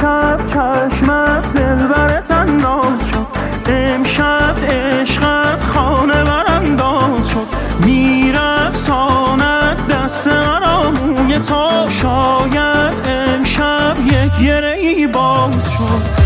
امشب چشمت دلبرت انداز شد، امشب عشقت خانه برانداز شد، میرقصاند دست مرا موی تا، شاید امشب یک گره‌ای باز شد.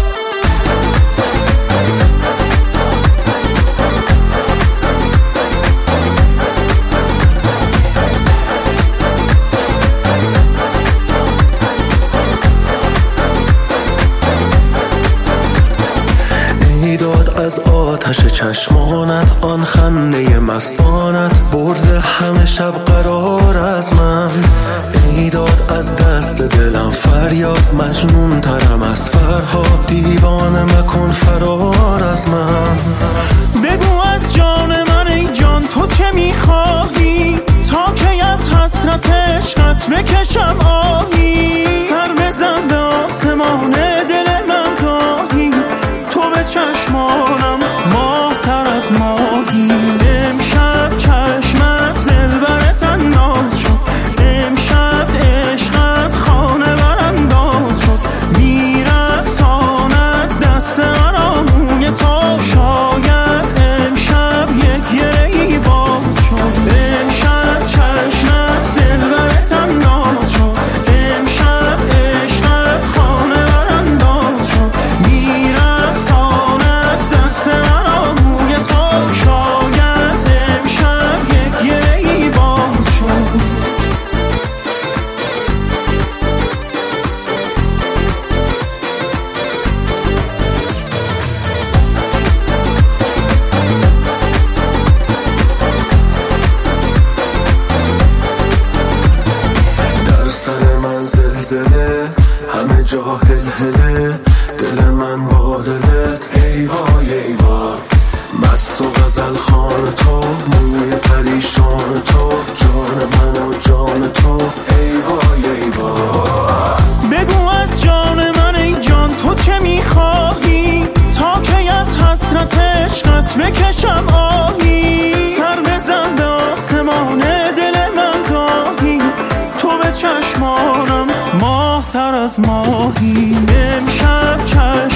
داد از آتش چشمانت، آن خنده مستانت برده همه شب قرار از من. ای داد از دست دلم فریاد، مجنون ترم از فرهاد، دیوانه مکن فرار از من. بگو از جان من ای جان تو چه میخواهی، تا کی از حسرت عشقت بکشم آهی. سر بزن به آسمان دل من گاهی، تو به چشمانم ماه تر از ماهی. امشب چشمت دلبرت انداز شد، امشب عشقت خانه برانداز شد، میرقصاند دست مرا موی تا، شاید امشب یک گره‌ای باز شد. امشب چشمت دلبرت انداز شد، امشب عشقت خانه برانداز شد، میرقصاند دست مرا موی تا، شاید امشب یک گره‌ای باز شد. در سر من زلزله، همه جا هلهله، دل من با دلت ای وای ای وای. مست و غزل خوان تو، موی پریشان تو، جان من و جان تو ای وای ای وای. بگو از جان من ای جان تو چه میخواهی، تا کی از حسرت عشقت بکشم آهی. سر بزن به آسمان دل من گاهی، تو به چشمانم ماه تر از ماهی. امشب چشم